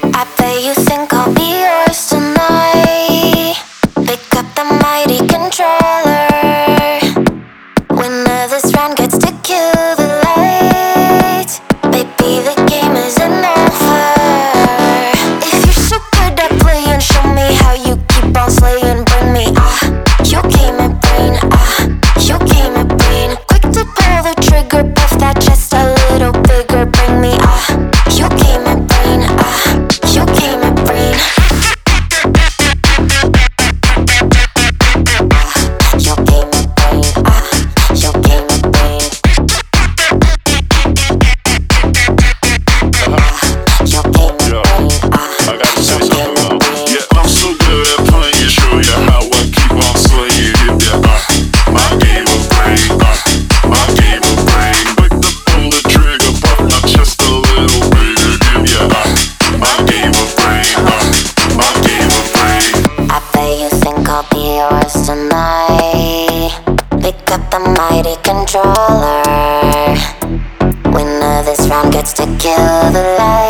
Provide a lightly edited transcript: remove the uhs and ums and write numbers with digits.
I bet you think I'll be yours tonight. Pick up the mighty controller. Winner this round gets to kill the lights. Baby, the game isn't over. If you're so good at playing, show me how you keep on slaying. Bring me your game and brain, your game and brain. Quick to pull the trigger, puff that chest a little bigger. Bring me your game and brain, your game and brain. Your game and brain, your game and brain. Your game and brain, I gotta say something though. Yeah, I'm so good at playing, show ya how I keep on slaying. Yeah, my game of brain, my game of brain. Quick to pull the trigger, puff my chest a little bigger. Yeah, my game of brain, my game of brain. I bet you think I'll be yours tonight. Pick up the mighty controller. Winner this round gets to kill the light.